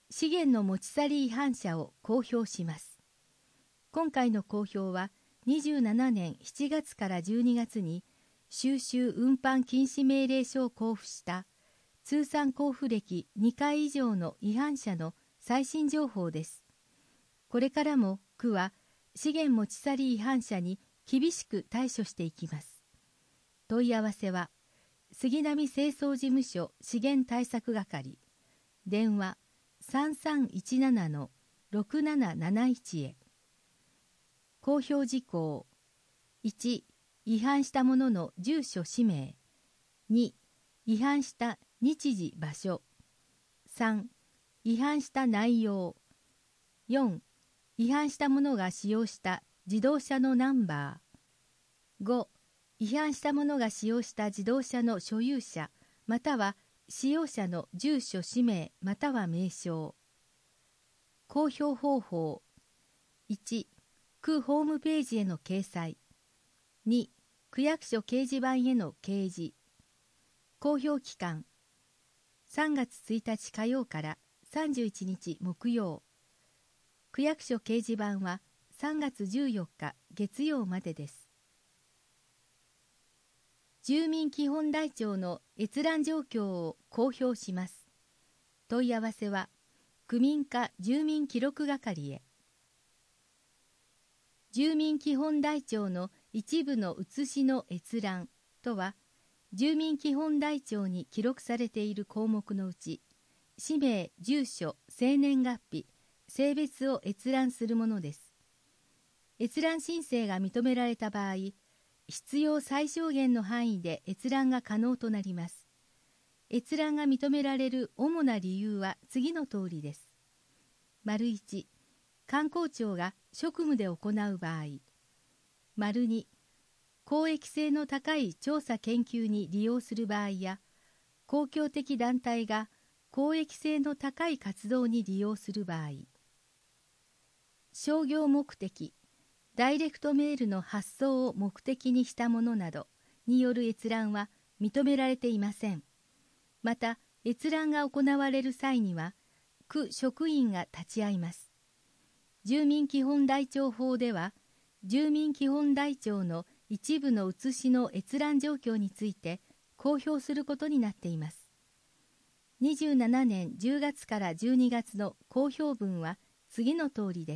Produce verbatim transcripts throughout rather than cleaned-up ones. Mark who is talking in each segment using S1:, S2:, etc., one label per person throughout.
S1: 資源の持ち去り違反者を公表します。今回の公表はにじゅうななねんしちがつからじゅうにがつに収集運搬禁止命令書を交付した通算交付歴にかい以上の違反者の最新情報です。これからも区は資源持ち去り違反者に厳しく対処していきます。問い合わせは杉並清掃事務所資源対策係、電話 さんさんいちななのろくなななないち へ。公表事項いち、違反した者の住所氏名、に、違反した日時場所、さん、違反した内容、よん、違反した者が使用した自動車のナンバー、ご、違反した者が使用した自動車の所有者または使用者の住所氏名または名称。公表方法いち、区ホームページへの掲載、に、区役所掲示板への掲示。公表期間さんがつついたち火曜からさんじゅういちにち木曜。区役所掲示板はさんがつじゅうよっか月曜までです。住民基本台帳の閲覧状況を公表します。問い合わせは区民課住民記録係へ。住民基本台帳の一部の写しの閲覧とは、住民基本台帳に記録されている項目のうち、氏名、住所、生年月日、性別を閲覧するものです。閲覧申請が認められた場合、必要最小限の範囲で閲覧が可能となります。閲覧が認められる主な理由は次の通りです。丸いち、観光庁が職務で行う場合。丸に、公益性の高い調査研究に利用する場合や、公共的団体が公益性の高い活動に利用する場合。商業目的、ダイレクトメールの発送を目的にしたものなどによる閲覧は認められていません。また、閲覧が行われる際には、区職員が立ち会います。住民基本台帳法では、住民基本台帳の一部の写しの閲覧状況について公表することになっています。にじゅうななねんじゅうがつからじゅうにがつの公表文は次の通りです。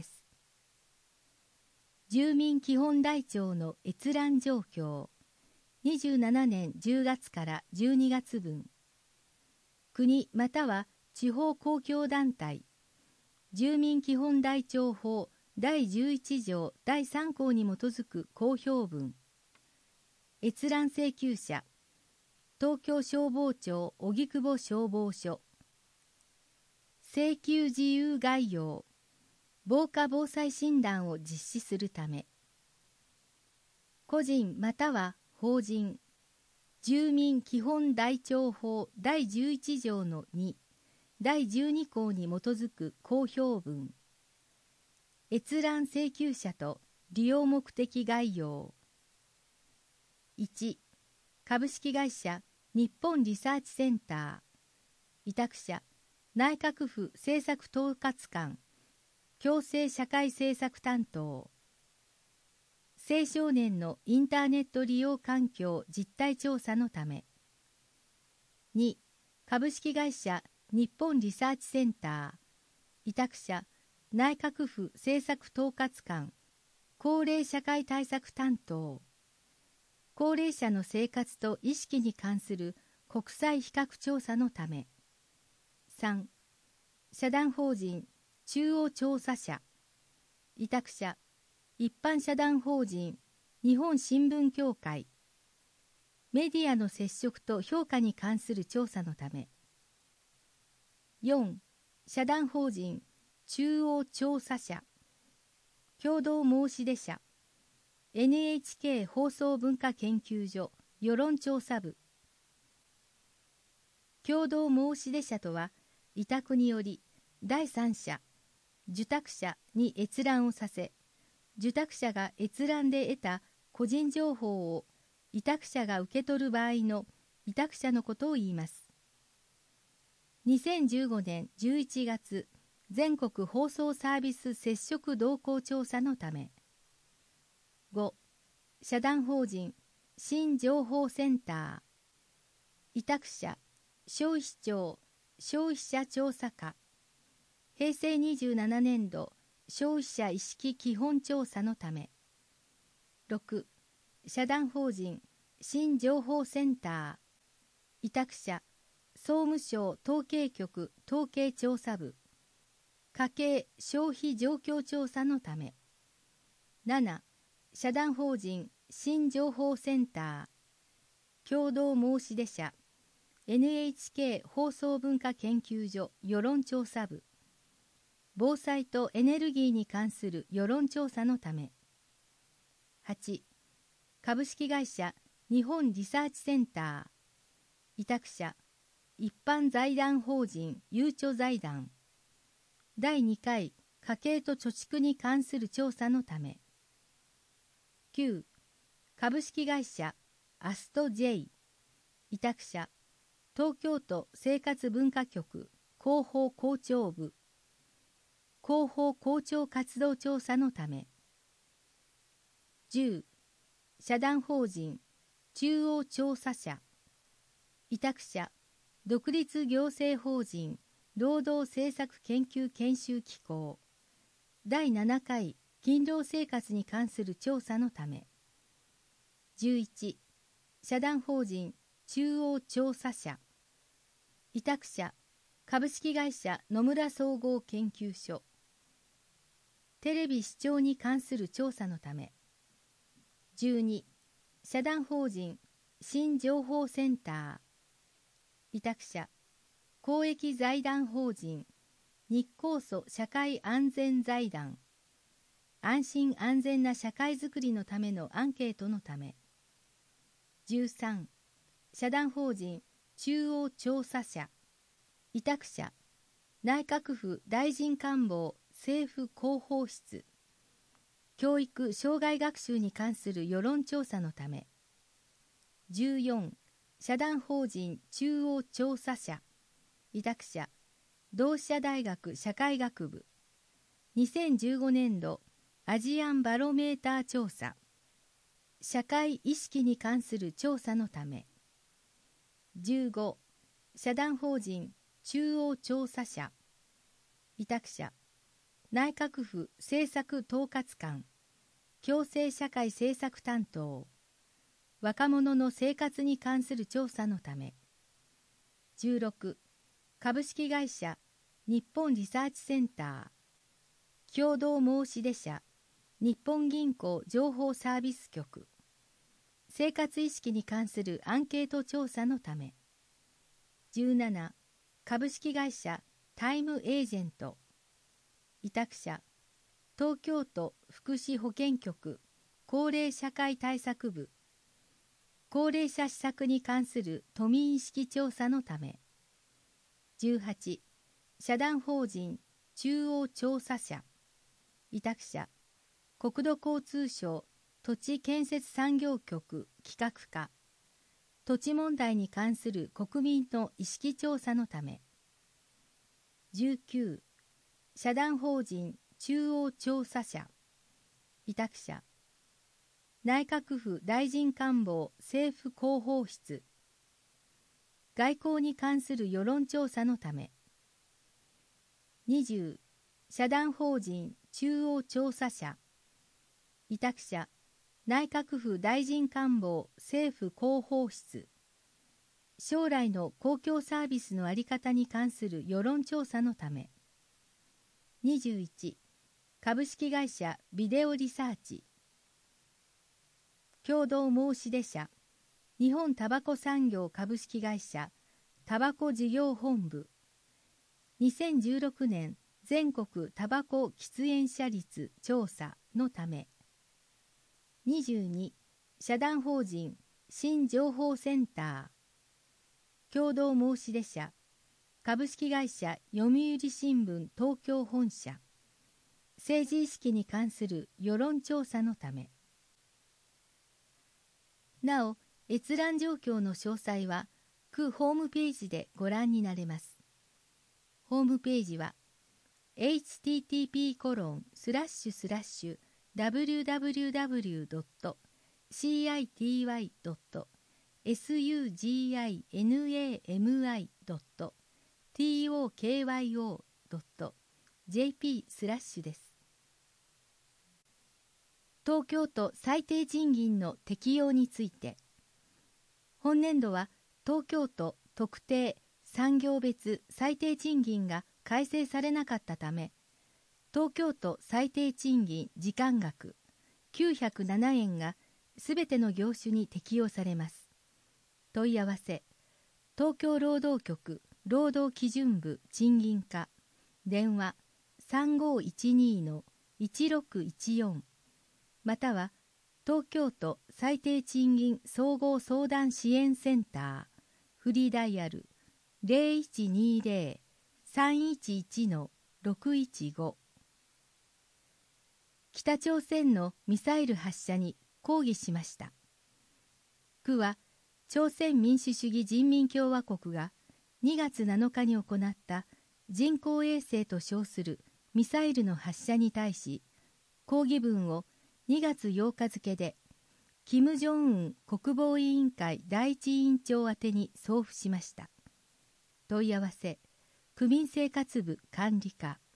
S1: 住民基本台帳の閲覧状況、にじゅうななねんじゅうがつからじゅうにがつ分。国または地方公共団体、住民基本台帳法だいじゅういちじょうだいさんこうに基づく公表文。閲覧請求者、東京消防庁荻窪消防署。請求事由概要、防火防災診断を実施するため。個人または法人、住民基本台帳法だいじゅういちじょうのに、だいじゅうにこうに基づく公表文。閲覧請求者と利用目的概要。いち、株式会社日本リサーチセンター。委託者、内閣府政策統括官、共生社会政策担当。青少年のインターネット利用環境実態調査のため。に、株式会社日本リサーチセンター。委託者、内閣府政策統括官、高齢社会対策担当。高齢者の生活と意識に関する国際比較調査のため。さん、社団法人中央調査社。委託者、一般社団法人日本新聞協会。メディアの接触と評価に関する調査のため。よん、社団法人中央調査社。共同申出者 エヌエイチケー 放送文化研究所世論調査部。共同申出者とは、委託により第三者、受託者に閲覧をさせ、受託者が閲覧で得た個人情報を委託者が受け取る場合の委託者のことを言います。にせんじゅうごねんじゅういちがつ、 全国放送サービス接触動向調査のため。ご、社団法人新情報センター委託者消費庁消費者調査課へいせいにじゅうななねんど消費者意識基本調査のため。ろく、社団法人新情報センター委託者総務省統計局統計調査部家計消費状況調査のため。なな、社団法人新情報センター共同申し出者 エヌエイチケー 放送文化研究所世論調査部防災とエネルギーに関する世論調査のため。はち、株式会社日本リサーチセンター委託者一般財団法人ゆうちょ財団だいにかい家計と貯蓄に関する調査のため。きゅう、株式会社アスト J 委託者東京都生活文化局広報校長部広報校長活動調査のため。じゅう、社団法人中央調査社委託者独立行政法人労働政策研究研修機構だいななかい勤労生活に関する調査のため。じゅういち、社団法人中央調査社委託者株式会社野村総合研究所テレビ視聴に関する調査のため。じゅうに、社団法人新情報センター委託者公益財団法人日光蘇社会安全財団安心安全な社会づくりのためのアンケートのため。じゅうさん、社団法人中央調査社委託者内閣府大臣官房政府広報室教育障害学習に関する世論調査のため。じゅうよん、社団法人中央調査社委託者同志社大学社会学部にせんじゅうごねんどアジアンバロメーター調査社会意識に関する調査のため。じゅうご、社団法人中央調査社委託者内閣府政策統括官共生社会政策担当若者の生活に関する調査のため。じゅうろく、株式会社日本リサーチセンター共同申し出者日本銀行情報サービス局生活意識に関するアンケート調査のため。じゅうなな、株式会社タイムエージェント委託者東京都福祉保健局高齢社会対策部高齢者施策に関する都民意識調査のため。じゅうはち、社団法人中央調査社委託者国土交通省土地建設産業局企画課土地問題に関する国民の意識調査のため。じゅうきゅう、社団法人中央調査社委託者内閣府大臣官房政府広報室外交に関する世論調査のため。にじゅう、社団法人中央調査社委託者内閣府大臣官房政府広報室将来の公共サービスの在り方に関する世論調査のため。にじゅういち、株式会社ビデオリサーチ共同申し出者日本タバコ産業株式会社タバコ事業本部にせんじゅうろくねん全国タバコ喫煙者率調査のため。にじゅうに、社団法人新情報センター共同申し出者株式会社読売新聞東京本社政治意識に関する世論調査のため。なお、閲覧状況の詳細は区ホームページでご覧になれます。ホームページはエイチティーティーピーコロンスラッシュスラッシュダブリューダブリューダブリュードットシーアイティーワイドットエスユージーアイエヌエーエムアイドットティーオーケーワイオードットジェーピー スラッシュです。東京都最低賃金の適用について、本年度は東京都特定産業別最低賃金が改正されなかったため、東京都最低賃金時間額きゅうひゃくななえんがすべての業種に適用されます。問い合わせ、東京労働局労働基準部賃金課、電話 さんごいちに いちろくいちよん、または東京都最低賃金総合相談支援センターフリーダイヤル ゼロいちにゼロ さんいちいち ろくいちご。 北朝鮮のミサイル発射に抗議しました。区は朝鮮民主主義人民共和国がにがつなのかに行った人工衛星と称するミサイルの発射に対し、抗議文をにがつようか付で金正恩国防委員会第一委員長宛てに送付しました。問い合わせ、区民生活部管理課